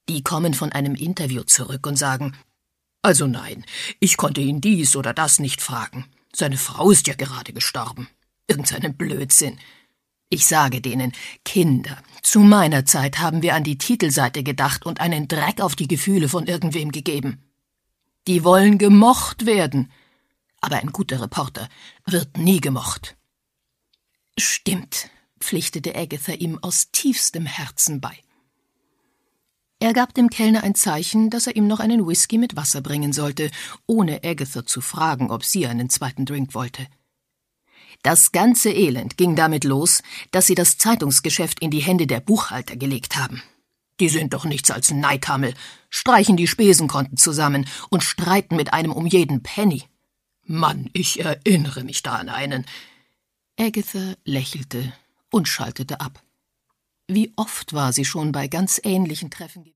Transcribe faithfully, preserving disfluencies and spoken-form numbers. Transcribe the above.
Die kommen von einem Interview zurück und sagen: »Also nein, ich konnte ihn dies oder das nicht fragen. Seine Frau ist ja gerade gestorben. Irgend seinen Blödsinn.« Ich sage denen: »Kinder, zu meiner Zeit haben wir an die Titelseite gedacht und einen Dreck auf die Gefühle von irgendwem gegeben. Die wollen gemocht werden. Aber ein guter Reporter wird nie gemocht.« »Stimmt«, pflichtete Agatha ihm aus tiefstem Herzen bei. Er gab dem Kellner ein Zeichen, dass er ihm noch einen Whisky mit Wasser bringen sollte, ohne Agatha zu fragen, ob sie einen zweiten Drink wollte. Das ganze Elend ging damit los, dass sie das Zeitungsgeschäft in die Hände der Buchhalter gelegt haben. Die sind doch nichts als Neidhammel, streichen die Spesenkonten zusammen und streiten mit einem um jeden Penny. Mann, ich erinnere mich da an einen. Agatha lächelte und schaltete ab. Wie oft war sie schon bei ganz ähnlichen Treffen gewesen.